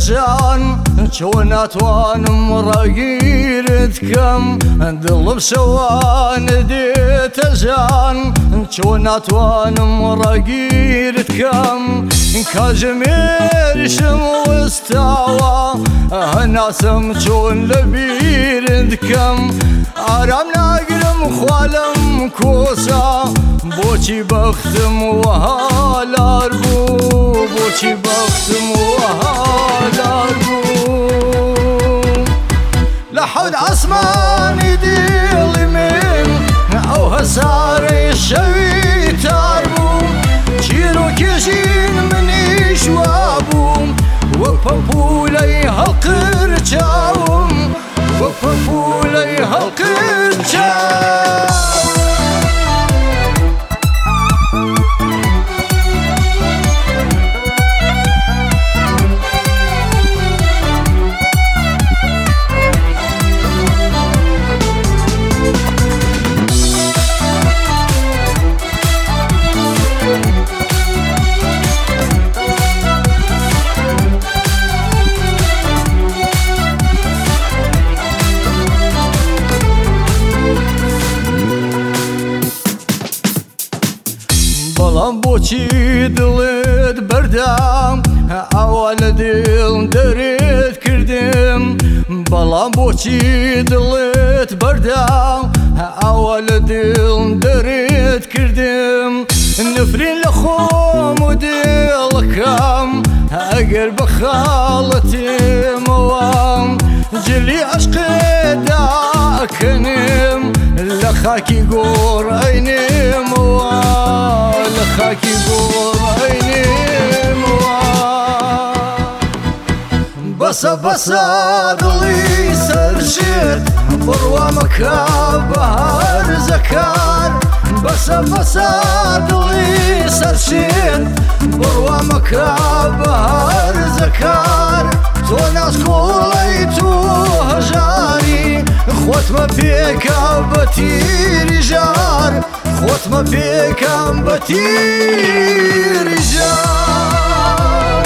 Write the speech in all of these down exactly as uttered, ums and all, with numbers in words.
تجان چۆن ناتوانم ڕاگیرت کەم دڵم شەوانە دێتە ژان چۆن ناتوانم ڕاگیرت کەم کاتژمێریشم وەستاوە هەناسم چۆن لەبیرت کەم ئارام ناگرم خوالم کۆسا بۆچی بەختم وەها لار بوو بۆچی بەختم وەها لار بوو لە حەوت عەسمانی دڵی من ئەو هەسارەی شەوی تار بوو چیرۆکێژین منیش وا بووم وەک پەمپولەی هەڵقرچاوم وەک پەمپولەی هەڵقرچاوم بەڵام بۆچی دڵت بەردام ئاوا لە دڵ دەرێت کردم بەڵام بۆچی دڵت بەردام ئاوا لە دڵ دەرێت کردم نفرین لە خۆم و دڵەکەم ئەگەر بە خاڵەتێمەوە جلی عەشقێدا ئەکەنم لە خاکی گۆڕینێمەوە لە خاکی گۆڕینێمەوە بەسە بەسە دڵی سەرشێت بڕوا مەکە بەهار زەکار بەسە بەسە دڵی سەرشێت بڕوا مەکە بەهار زەکار تۆ ناسکۆڵەی تۆ هەژاری خۆتمە پێکەم بە تیری ژار خۆتمە پێکەم بە تیری ژار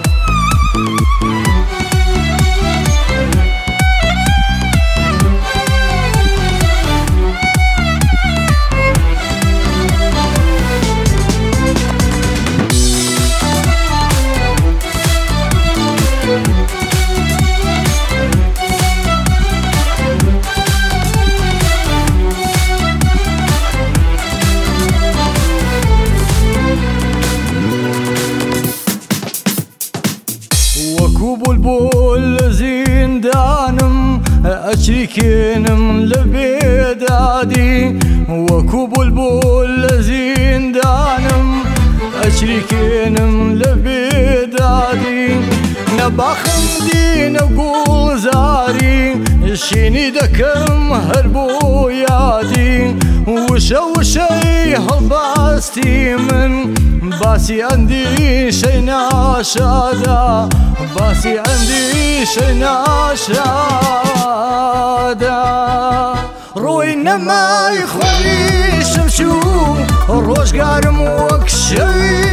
وەکوو بولبول لە زیندانم ئەچریکێنم لە بێدادی وەکوو بولبول لە زیندانم ئەچریکێنم لە بێدادی نەباخم دینە گوڵزاری شینی دەکەم هەر بۆ یادی وشە وشەی هەڵباستی من باسی ئەندیشەی ناشادا باسی ئەندیشەی ناشادا ڕووی نەمای خۆریشم چوو ڕۆژگارم وەک شەوی